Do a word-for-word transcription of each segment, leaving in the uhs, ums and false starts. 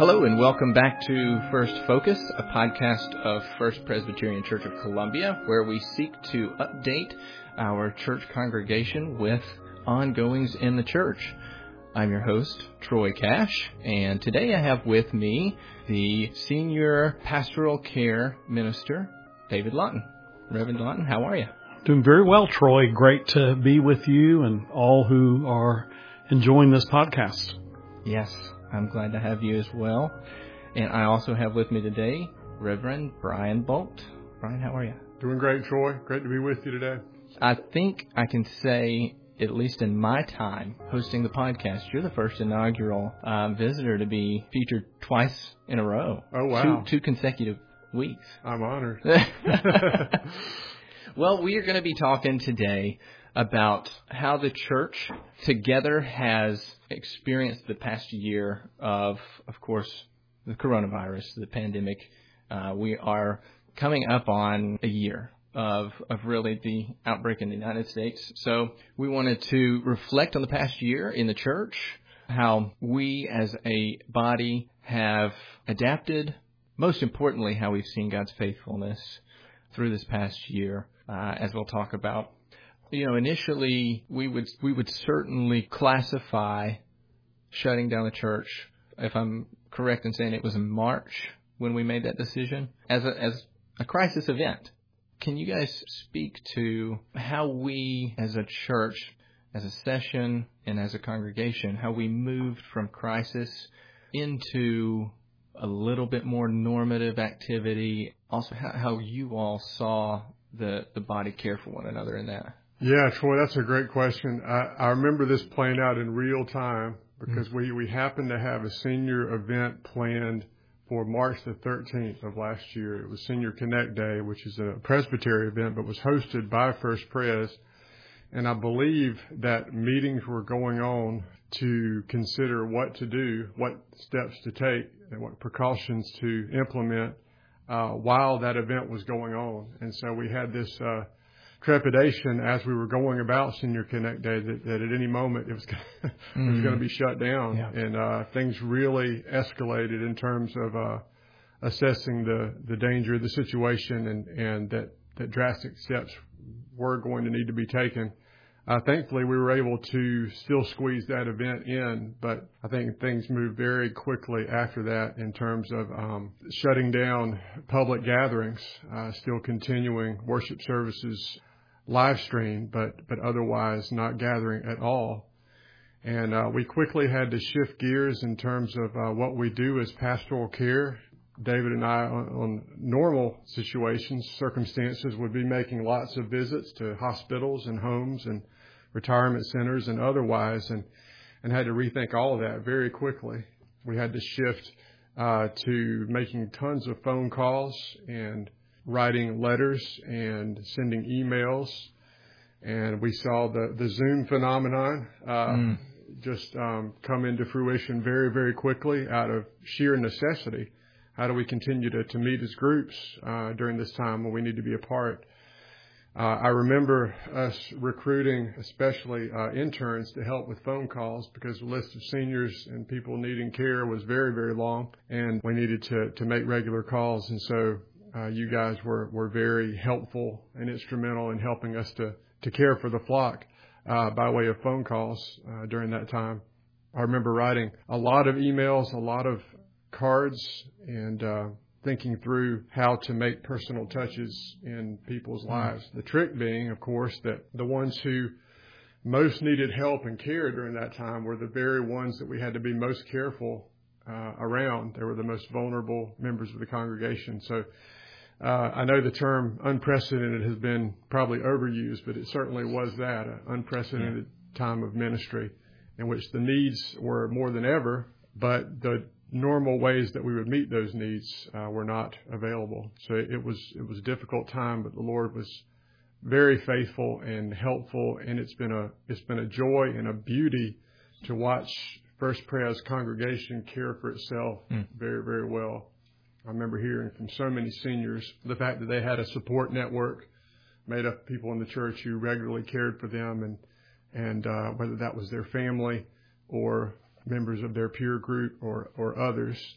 Hello and welcome back to First Focus, a podcast of First Presbyterian Church of Columbia, where we seek to update our church congregation with ongoings in the church. I'm your host, Troy Cash, and today I have with me the Senior Pastoral Care Minister, David Lawton. Reverend Lawton, how are you? Doing very well, Troy. Great to be with you and all who are enjoying this podcast. Yes, I'm glad to have you as well. And I also have with me today Reverend Brian Bolt. Brian, how are you? Doing great, Troy. Great to be with you today. I think I can say, at least in my time hosting the podcast, you're the first inaugural uh, visitor to be featured twice in a row. Oh, wow. Two, two consecutive weeks. I'm honored. Well, we are going to be talking today about how the church together has experienced the past year of, of course, the coronavirus, the pandemic. Uh, we are coming up on a year of of really the outbreak in the United States. So we wanted to reflect on the past year in the church, how we as a body have adapted, most importantly, how we've seen God's faithfulness through this past year, uh, as we'll talk about. You know, initially, we would we would certainly classify shutting down the church, if I'm correct in saying it was in March when we made that decision, as a, as a crisis event. Can you guys speak to how we as a church, as a session, and as a congregation, how we moved from crisis into a little bit more normative activity? Also, how, how you all saw the, the body care for one another in that? Yeah, Troy, that's a great question. I, I remember this playing out in real time because mm-hmm. we, we happened to have a senior event planned for March the thirteenth of last year. It was Senior Connect Day, which is a Presbytery event, but was hosted by First Pres. And I believe that meetings were going on to consider what to do, what steps to take, and what precautions to implement uh, while that event was going on. And so we had this uh, trepidation as we were going about Senior Connect Day that, that at any moment it was gonna, mm. it was going to be shut down. Yeah. And uh, things really escalated in terms of uh, assessing the, the danger of the situation and, and that, that drastic steps were going to need to be taken. Uh, thankfully, we were able to still squeeze that event in, but I think things moved very quickly after that in terms of um, shutting down public gatherings, uh, still continuing worship services live stream, but but otherwise not gathering at all. And uh, we quickly had to shift gears in terms of uh, what we do as pastoral care. David and I, on, on normal situations, circumstances, would be making lots of visits to hospitals and homes and retirement centers and otherwise, and, and had to rethink all of that very quickly. We had to shift uh, to making tons of phone calls and writing letters and sending emails. And we saw the, the Zoom phenomenon uh, mm. just um, come into fruition very, very quickly out of sheer necessity. How do we continue to, to meet as groups uh, during this time when we need to be apart? Uh, I remember us recruiting, especially uh, interns, to help with phone calls because the list of seniors and people needing care was very, very long, and we needed to, to make regular calls. And so uh, you guys were, were very helpful and instrumental in helping us to, to care for the flock uh, by way of phone calls uh, during that time. I remember writing a lot of emails, a lot of cards, and uh, thinking through how to make personal touches in people's lives. The trick being, of course, that the ones who most needed help and care during that time were the very ones that we had to be most careful uh, around. They were the most vulnerable members of the congregation. So uh, I know the term unprecedented has been probably overused, but it certainly was that, an unprecedented yeah. time of ministry in which the needs were more than ever, but the normal ways that we would meet those needs uh, were not available. So it was it was a difficult time, but the Lord was very faithful and helpful, and it's been a it's been a joy and a beauty to watch First Pres congregation care for itself mm. very, very well. I remember hearing from so many seniors the fact that they had a support network made up of people in the church who regularly cared for them, and and uh, whether that was their family or members of their peer group or, or others,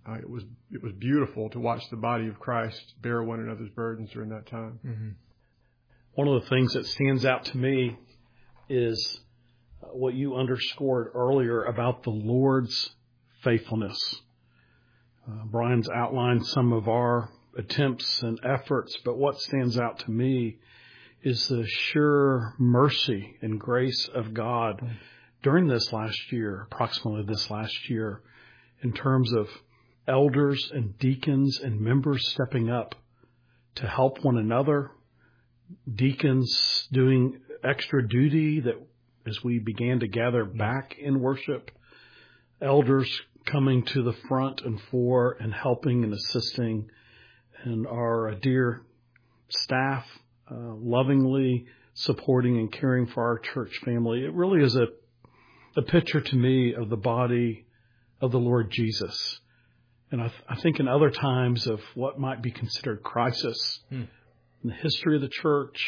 uh, it was it was beautiful to watch the body of Christ bear one another's burdens during that time. Mm-hmm. One of the things that stands out to me is what you underscored earlier about the Lord's faithfulness. Uh, Brian's outlined some of our attempts and efforts, but what stands out to me is the sure mercy and grace of God mm-hmm. during this last year, approximately this last year, in terms of elders and deacons and members stepping up to help one another, deacons doing extra duty that as we began to gather back in worship, elders coming to the front and fore and helping and assisting, and our dear staff uh, lovingly supporting and caring for our church family. It really is a, a picture to me of the body of the Lord Jesus. And I, th- I think in other times of what might be considered crisis hmm. in the history of the church,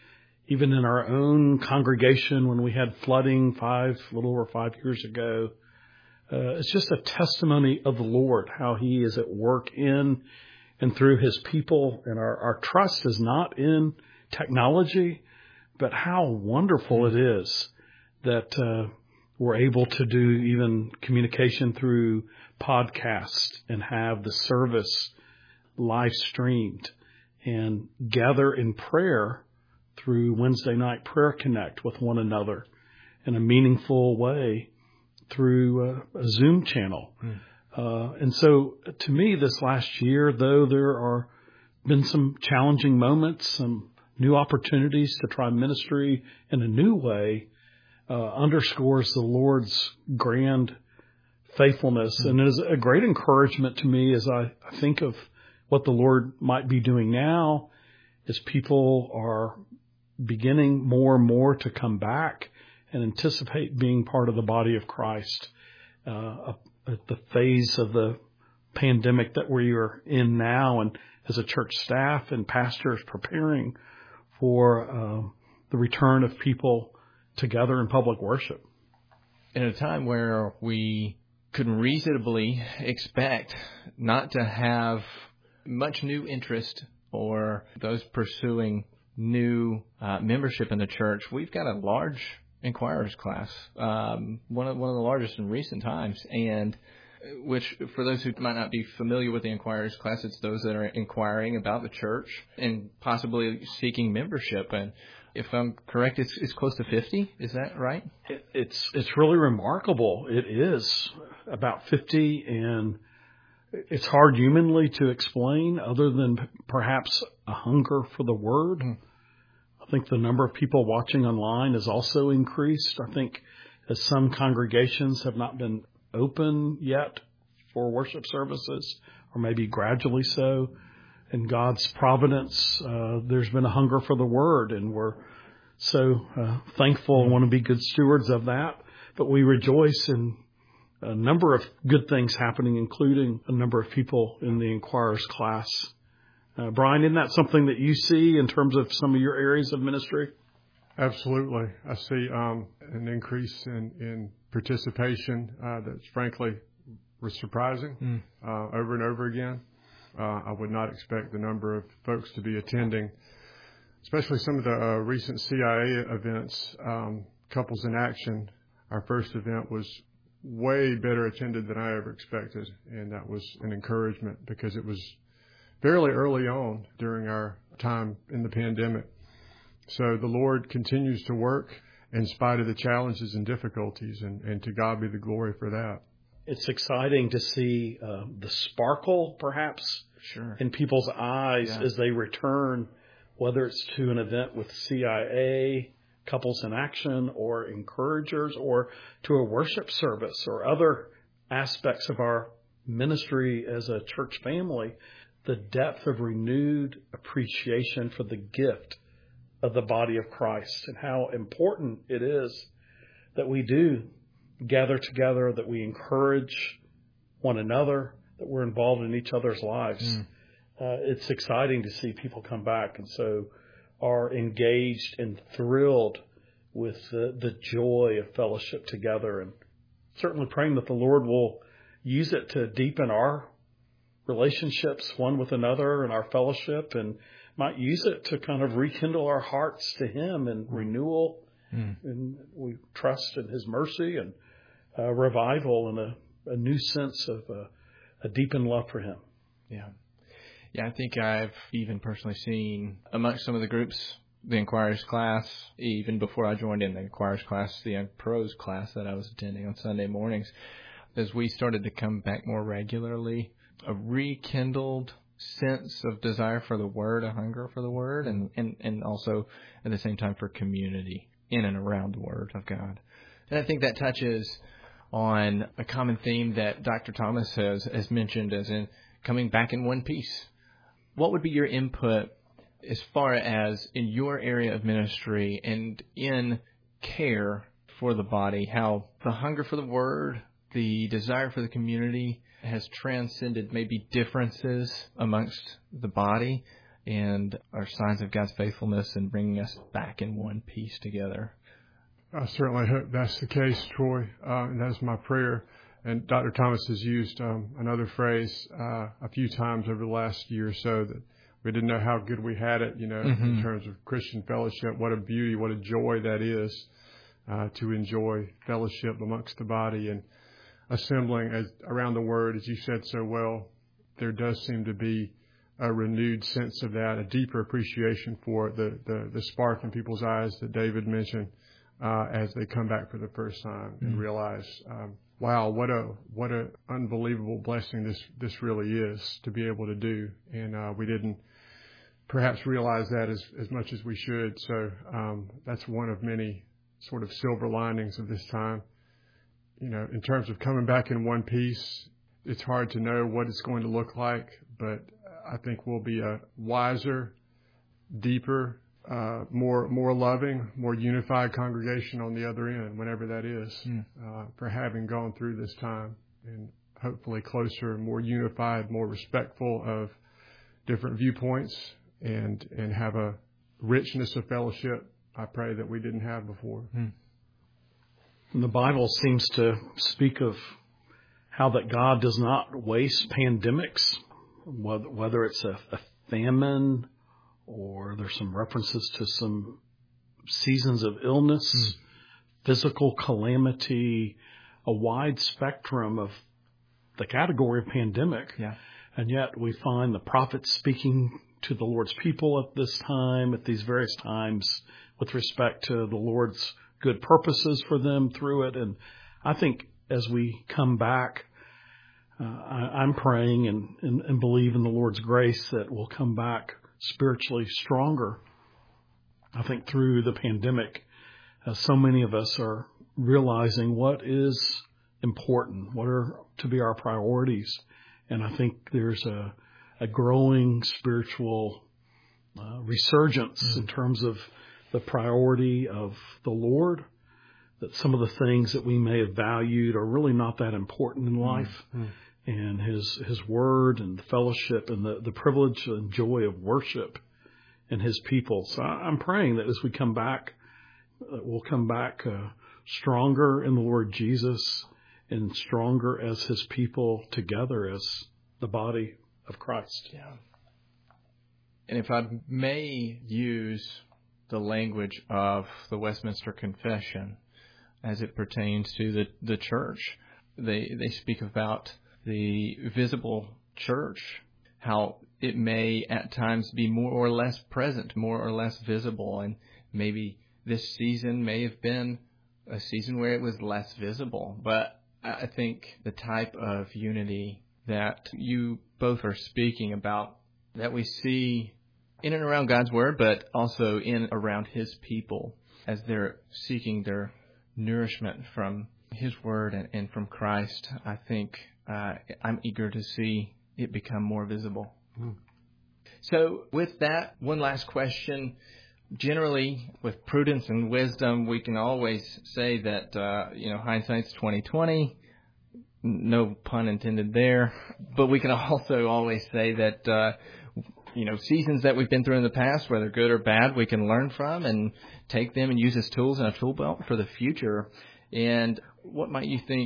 even in our own congregation when we had flooding five, a little over five years ago, uh, it's just a testimony of the Lord, how He is at work in and through His people. And our, our trust is not in technology, but how wonderful it is that uh, we're able to do even communication through podcast and have the service live streamed and gather in prayer through Wednesday night prayer connect with one another in a meaningful way through a, a Zoom channel. Mm. Uh, and so to me, this last year, though there are been some challenging moments, some new opportunities to try ministry in a new way, uh, underscores the Lord's grand faithfulness. Mm. And it is a great encouragement to me as I, I think of what the Lord might be doing now as people are beginning more and more to come back and anticipate being part of the body of Christ. Uh, at the phase of the pandemic that we are in now, and as a church staff and pastors preparing for uh, the return of people together in public worship. In a time where we could reasonably expect not to have much new interest or those pursuing new uh, membership in the church, we've got a large inquirers class, um, one of one of the largest in recent times, and which, for those who might not be familiar with the inquirers class, it's those that are inquiring about the church and possibly seeking membership. And if I'm correct, it's it's close to fifty. Is that right? It, it's it's really remarkable. It is about fifty, and it's hard humanly to explain other than perhaps a hunger for the Word. Mm. I think the number of people watching online has also increased. I think as some congregations have not been open yet for worship services, or maybe gradually so, in God's providence, uh, there's been a hunger for the Word, and we're so uh, thankful and want to be good stewards of that. But we rejoice in a number of good things happening, including a number of people in the inquirers class. Uh, Brian, isn't that something that you see in terms of some of your areas of ministry? Absolutely. I see um, an increase in, in participation uh, that's frankly was surprising mm. uh, over and over again. Uh, I would not expect the number of folks to be attending, especially some of the uh, recent C I A events, um, Couples in Action. Our first event was way better attended than I ever expected, and that was an encouragement because it was fairly early on during our time in the pandemic. So the Lord continues to work in spite of the challenges and difficulties, and, and to God be the glory for that. It's exciting to see uh, the sparkle, perhaps, sure. in people's eyes yeah. as they return, whether it's to an event with C I A, Couples in Action, or Encouragers, or to a worship service or other aspects of our ministry as a church family. The depth of renewed appreciation for the gift of the body of Christ and how important it is that we do gather together, that we encourage one another, that we're involved in each other's lives. Mm. Uh, it's exciting to see people come back and so are engaged and thrilled with the, the joy of fellowship together, and certainly praying that the Lord will use it to deepen our relationships one with another and our fellowship, and might use it to kind of rekindle our hearts to Him and renewal. Mm. And we trust in His mercy and uh, revival and a, a new sense of uh, a deepened love for Him. Yeah. Yeah, I think I've even personally seen amongst some of the groups, the Inquirers class, even before I joined in the Inquirers class, the Pros class that I was attending on Sunday mornings, as we started to come back more regularly, a rekindled sense of desire for the Word, a hunger for the Word, and, and, and also at the same time for community in and around the Word of God. And I think that touches on a common theme that Doctor Thomas has, has mentioned, as in coming back in one piece. What would be your input as far as in your area of ministry and in care for the body, how the hunger for the Word, the desire for the community has transcended maybe differences amongst the body and are signs of God's faithfulness in bringing us back in one piece together? I certainly hope that's the case, Troy, uh, and that's my prayer. And Doctor Thomas has used um, another phrase uh, a few times over the last year or so, that we didn't know how good we had it, you know, mm-hmm. in terms of Christian fellowship. What a beauty, what a joy that is uh, to enjoy fellowship amongst the body and assembling as, around the Word, as you said so well. There does seem to be a renewed sense of that, a deeper appreciation for the, the, the spark in people's eyes that David mentioned uh, as they come back for the first time mm-hmm. and realize, um, wow, what a what a unbelievable blessing this this really is to be able to do. And uh, we didn't perhaps realize that as, as much as we should. So um, that's one of many sort of silver linings of this time. You know, in terms of coming back in one piece, it's hard to know what it's going to look like, but I think we'll be a wiser, deeper, uh, more more loving, more unified congregation on the other end, whenever that is, mm. uh, for having gone through this time, and hopefully closer, more unified, more respectful of different viewpoints, and and have a richness of fellowship, I pray, that we didn't have before. Mm. And the Bible seems to speak of how that God does not waste pandemics, whether, whether it's a, a famine or there's some references to some seasons of illness, mm. physical calamity, a wide spectrum of the category of pandemic. Yeah. And yet we find the prophets speaking to the Lord's people at this time, at these various times, with respect to the Lord's good purposes for them through it. And I think as we come back, uh, I, I'm praying and, and, and believe in the Lord's grace that we'll come back spiritually stronger. I think through the pandemic, uh, so many of us are realizing what is important, what are to be our priorities. And I think there's a, a growing spiritual uh, resurgence mm-hmm. in terms of the priority of the Lord, that some of the things that we may have valued are really not that important in life. Mm-hmm. And his his word and the fellowship and the, the privilege and joy of worship and his people. So I'm praying that as we come back, that we'll come back uh, stronger in the Lord Jesus and stronger as his people together as the body of Christ. Yeah. And if I may use the language of the Westminster Confession as it pertains to the, the church, they they speak about the visible church, how it may at times be more or less present, more or less visible, and maybe this season may have been a season where it was less visible. But I think the type of unity that you both are speaking about, that we see in and around God's Word, but also in around His people as they're seeking their nourishment from His Word and, and from Christ, I think uh, I'm eager to see it become more visible. Mm. So with that, one last question. Generally, with prudence and wisdom, we can always say that, uh, you know, hindsight's twenty twenty. No pun intended there. But we can also always say that, uh, you know, seasons that we've been through in the past, whether good or bad, we can learn from and take them and use as tools in a tool belt for the future. And what might you think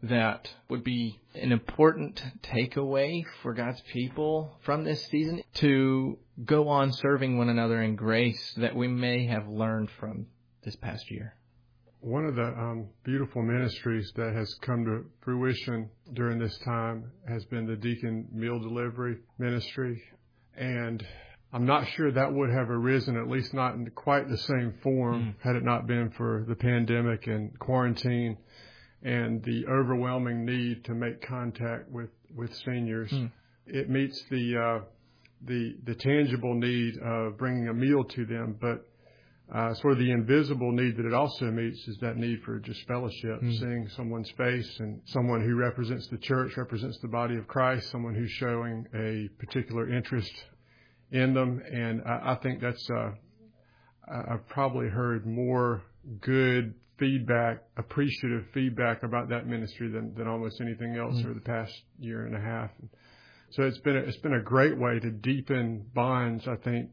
that would be an important takeaway for God's people from this season to go on serving one another in grace that we may have learned from this past year? One of the um, beautiful ministries that has come to fruition during this time has been the deacon meal delivery ministry. And I'm not sure that would have arisen, at least not in quite the same form, mm. had it not been for the pandemic and quarantine and the overwhelming need to make contact with, with seniors. Mm. It meets the, uh, the, the tangible need of bringing a meal to them, but Uh, sort of the invisible need that it also meets is that need for just fellowship, mm. seeing someone's face and someone who represents the church, represents the body of Christ, someone who's showing a particular interest in them. And I, I think that's, uh, I've probably heard more good feedback, appreciative feedback about that ministry than, than almost anything else mm. over the past year and a half. So it's been, a, it's been a great way to deepen bonds, I think,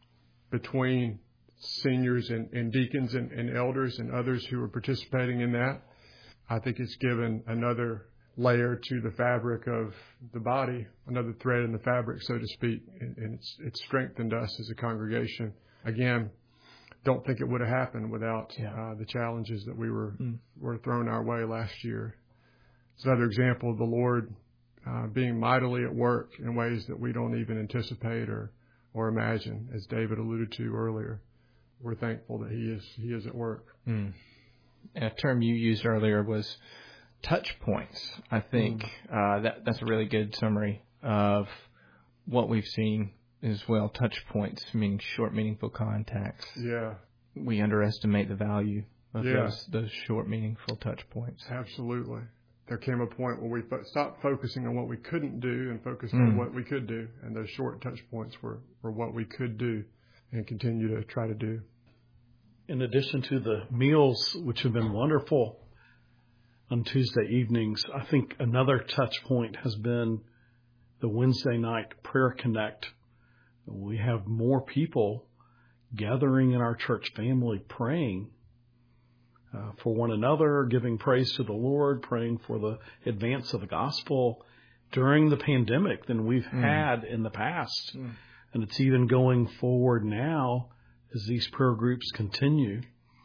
between seniors and, and deacons and, and elders and others who are participating in that. I think it's given another layer to the fabric of the body, another thread in the fabric, so to speak, and, and it's, it's strengthened us as a congregation. Again, don't think it would have happened without yeah. uh, the challenges that we were mm. were thrown our way last year. It's another example of the Lord uh, being mightily at work in ways that we don't even anticipate or or imagine, as David alluded to earlier. We're thankful that he is he is at work. Mm. And a term you used earlier was touch points. I think mm. uh, that that's a really good summary of what we've seen as well. Touch points, meaning short, meaningful contacts. Yeah. We underestimate the value of yeah. those, those short, meaningful touch points. Absolutely. There came a point where we fo- stopped focusing on what we couldn't do and focused mm. on what we could do. And those short touch points were, were what we could do and continue to try to do. In addition to the meals, which have been wonderful on Tuesday evenings, I think another touch point has been the Wednesday night prayer connect. We have more people gathering in our church family praying uh, for one another, giving praise to the Lord, praying for the advance of the gospel during the pandemic than we've mm. had in the past. Mm. And it's even going forward now as these prayer groups continue,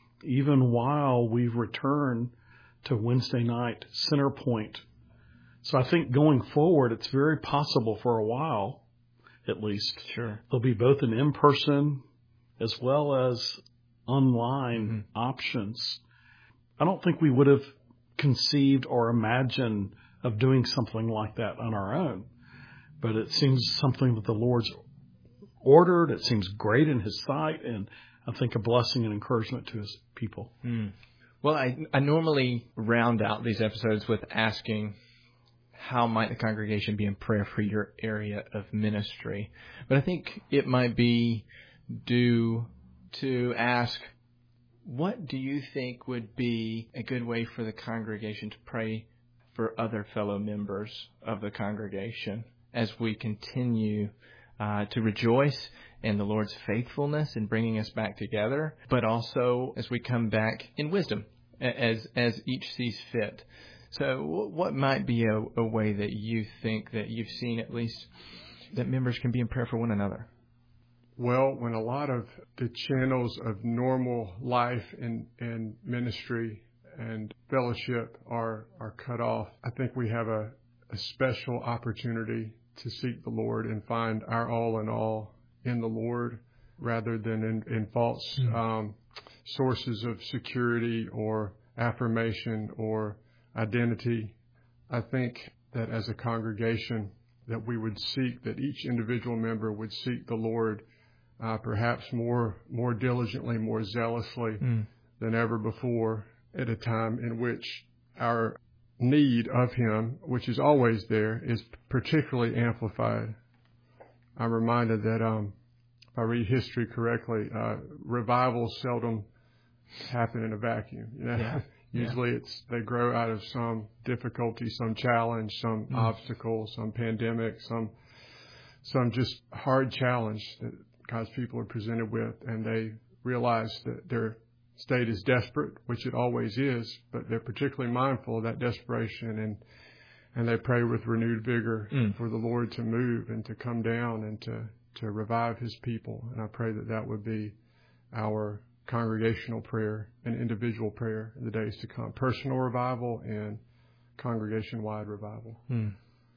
even while we've returned to Wednesday night center point. So I think going forward, it's very possible for a while, at least, sure, there'll be both an in-person as well as online mm-hmm. options. I don't think we would have conceived or imagined of doing something like that on our own, but it seems something that the Lord's ordered. It seems great in his sight, and I think a blessing and encouragement to his people. Mm. Well, I, I normally round out these episodes with asking, how might the congregation be in prayer for your area of ministry? But I think it might be due to ask, what do you think would be a good way for the congregation to pray for other fellow members of the congregation as we continue Uh, to rejoice in the Lord's faithfulness in bringing us back together, but also as we come back in wisdom, as as each sees fit. So what might be a, a way that you think that you've seen at least that members can be in prayer for one another? Well, when a lot of the channels of normal life and, and ministry and fellowship are, are cut off, I think we have a, a special opportunity to seek the Lord and find our all in all in the Lord rather than in, in false mm. um, sources of security or affirmation or identity. I think that as a congregation that we would seek, that each individual member would seek the Lord uh, perhaps more more diligently, more zealously mm. than ever before, at a time in which our need of him, which is always there, is particularly amplified. I'm reminded that um, if I read history correctly, uh, revivals seldom happen in a vacuum. You know, yeah. usually yeah. it's they grow out of some difficulty, some challenge, some mm. obstacle, some pandemic, some some just hard challenge that God's people are presented with, and they realize that they're state is desperate, which it always is, but they're particularly mindful of that desperation, and and they pray with renewed vigor mm. for the Lord to move and to come down and to, to revive his people. And I pray that that would be our congregational prayer and individual prayer in the days to come. Personal revival and congregation-wide revival. Mm.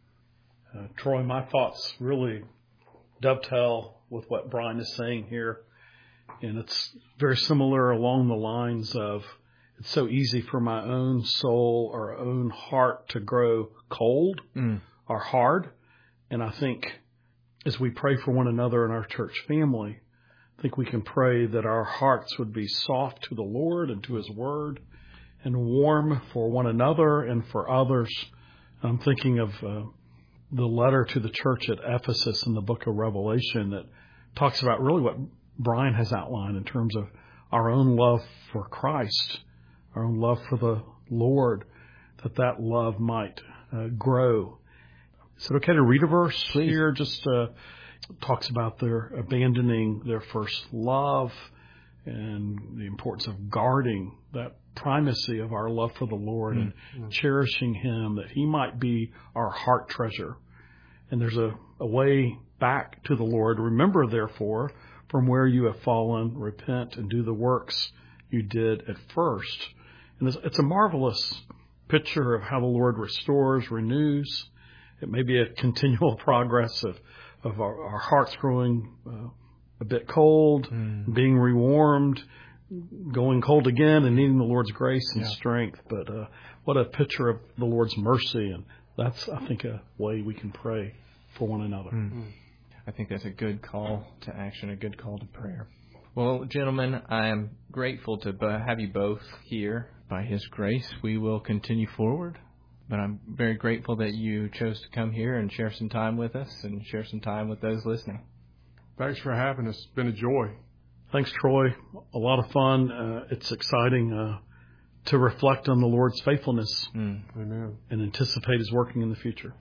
Uh, Troy, my thoughts really dovetail with what Brian is saying here. And it's very similar along the lines of, it's so easy for my own soul or own heart to grow cold mm. or hard. And I think as we pray for one another in our church family, I think we can pray that our hearts would be soft to the Lord and to his word and warm for one another and for others. I'm thinking of uh, the letter to the church at Ephesus in the book of Revelation that talks about really what Brian has outlined in terms of our own love for Christ, our own love for the Lord, that that love might uh, grow. Is it okay to read a verse Please. Here? Just uh, talks about their abandoning their first love and the importance of guarding that primacy of our love for the Lord mm, and mm. cherishing him, that he might be our heart treasure. And there's a, a way back to the Lord. Remember, therefore, from where you have fallen, repent and do the works you did at first. And it's, it's a marvelous picture of how the Lord restores, renews. It may be a continual progress of, of our, our hearts growing uh, a bit cold, mm. being rewarmed, going cold again, and needing the Lord's grace and yeah. strength. But uh, what a picture of the Lord's mercy. And that's, I think, a way we can pray for one another. Mm. I think that's a good call to action, a good call to prayer. Well, gentlemen, I am grateful to have you both here. By his grace, we will continue forward. But I'm very grateful that you chose to come here and share some time with us and share some time with those listening. Thanks for having us. It's been a joy. Thanks, Troy. A lot of fun. Uh, it's exciting uh, to reflect on the Lord's faithfulness mm. Amen. And anticipate his working in the future.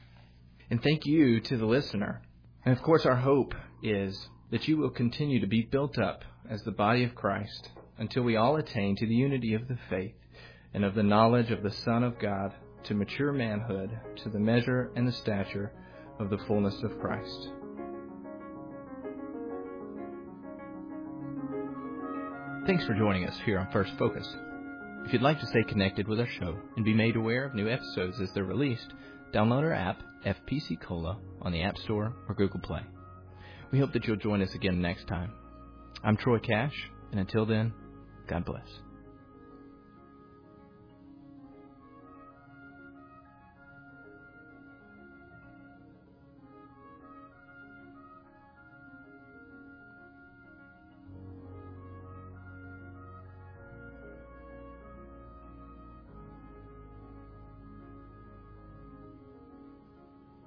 And thank you to the listener. And of course, our hope is that you will continue to be built up as the body of Christ until we all attain to the unity of the faith and of the knowledge of the Son of God, to mature manhood, to the measure and the stature of the fullness of Christ. Thanks for joining us here on First Focus. If you'd like to stay connected with our show and be made aware of new episodes as they're released, download our app, F P C Cola, on the App Store or Google Play. We hope that you'll join us again next time. I'm Troy Cash, and until then, God bless.